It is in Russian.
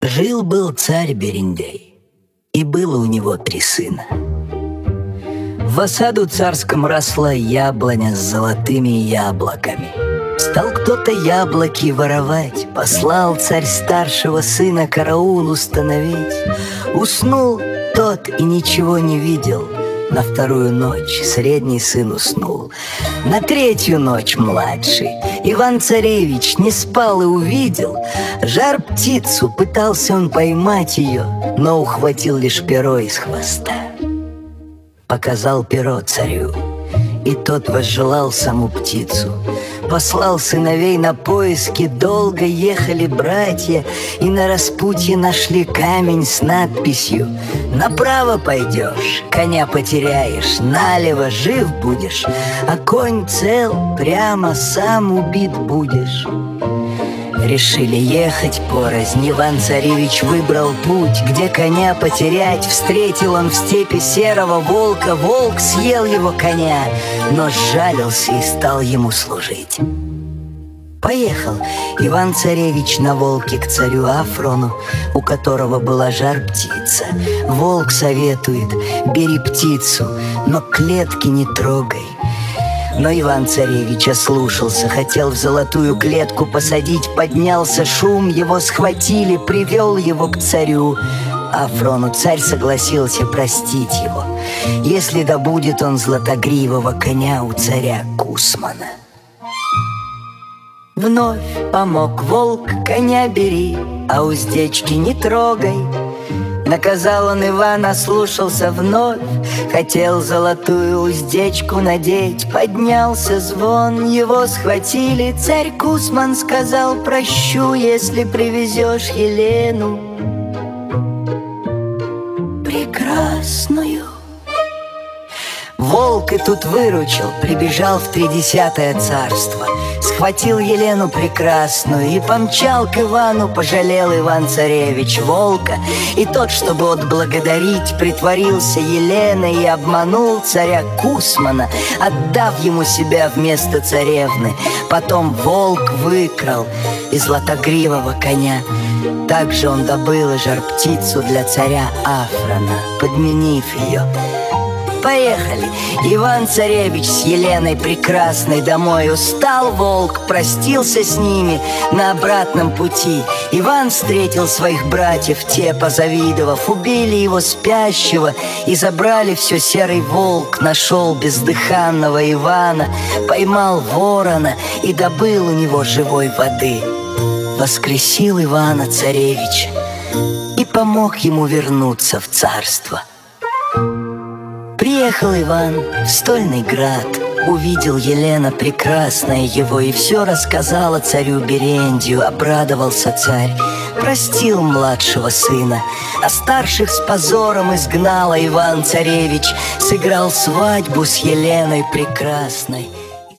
Жил-был царь Берендей, и было у него 3 сына. В осаду царском росла яблоня с золотыми яблоками. Стал кто-то яблоки воровать, послал царь старшего сына караул установить. Уснул тот и ничего не видел. На 2-ю ночь средний сын уснул. На 3-ю ночь младший Иван-царевич не спал и увидел жар-птицу. Пытался он поймать ее, но ухватил лишь перо из хвоста. Показал перо царю, и тот возжелал саму птицу. Послал сыновей на поиски, долго ехали братья, и на распутье нашли камень с надписью: «Направо пойдешь, коня потеряешь, налево жив будешь, а конь цел, прямо сам убит будешь». Решили ехать порознь. Иван-царевич выбрал путь, где коня потерять. Встретил он в степи серого волка. Волк съел его коня, но сжалился и стал ему служить. Поехал Иван-царевич на волке к царю Афрону, у которого была жар-птица. Волк советует: бери птицу, но клетки не трогай. Но Иван-царевич ослушался, хотел в золотую клетку посадить. Поднялся шум, его схватили, привел его к царю Афрону. Царь согласился простить его, если добудет он златогривого коня у царя Кусмана. Вновь помог волк: коня бери, а уздечки не трогай. Наказал он Ивана, ослушался вновь, хотел золотую уздечку надеть. Поднялся звон, его схватили. Царь Кусман сказал: прощу, если привезешь Елену прекрасную. Волк и тут выручил, прибежал в 30-е царство. Схватил Елену прекрасную и помчал к Ивану. Пожалел Иван-царевич волка, и тот, чтобы отблагодарить, притворился Еленой и обманул царя Кусмана, отдав ему себя вместо царевны. Потом волк выкрал и златогривого коня. Также он добыл и жар-птицу для царя Афрона, подменив ее. Поехали Иван-царевич с Еленой прекрасной домой. Устал волк, простился с ними на обратном пути. Иван встретил своих братьев, те, позавидовав, убили его спящего и забрали все. Серый волк нашел бездыханного Ивана, поймал ворона и добыл у него живой воды. Воскресил Ивана царевич и помог ему вернуться в царство. Приехал Иван в стольный град, увидел Елена прекрасная его и все рассказала царю Берендию. Обрадовался царь, простил младшего сына, а старших с позором изгнал. Иван-царевич сыграл свадьбу с Еленой прекрасной.